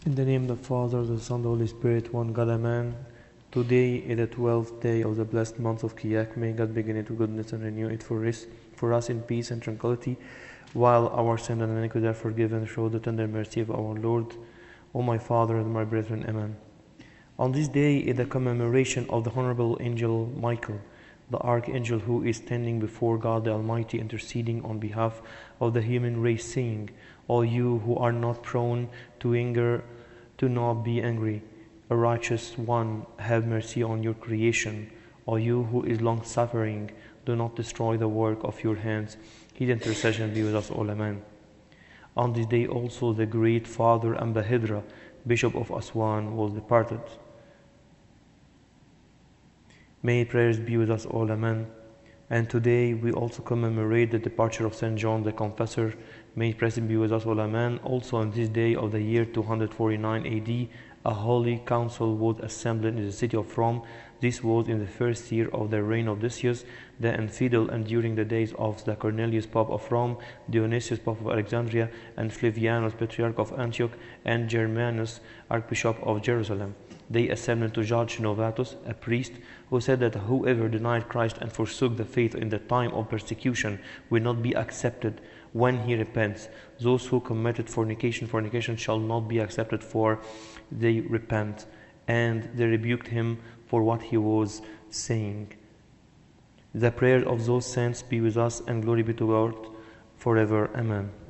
In the name of the Father, the Son, the Holy Spirit, one God, Amen. Today is the 12th day of the blessed month of Kiyak. May God begin it with goodness and renew it for us in peace and tranquility, while our sin and iniquity are forgiven. Show the tender mercy of our Lord. O my Father and my brethren, Amen. On this day is the commemoration of the Honorable Angel Michael, the Archangel who is standing before God the Almighty, interceding on behalf of the human race, saying, "O you who are not prone to anger, do not be angry. O righteous one, have mercy on your creation. O you who is long-suffering, do not destroy the work of your hands." His intercession be with us all, Amen. On this day also the great Father Ambahidra, Bishop of Aswan, was departed. May prayers be with us all, Amen. And today we also commemorate the departure of St. John the Confessor. May praise be with us all, Amen. Also on this day of the year 249 AD, a holy council was assembled in the city of Rome. This was in the first year of the reign of Decius the Infidel, and during the days of the Cornelius, Pope of Rome, Dionysius, Pope of Alexandria, and Flavianus, Patriarch of Antioch, and Germanus, Archbishop of Jerusalem. They assembled to judge Novatus, a priest, who said that whoever denied Christ and forsook the faith in the time of persecution will not be accepted when he repents. Those who committed fornication shall not be accepted, for they repent. And they rebuked him for what he was saying. The prayer of those saints be with us, and glory be to God forever. Amen.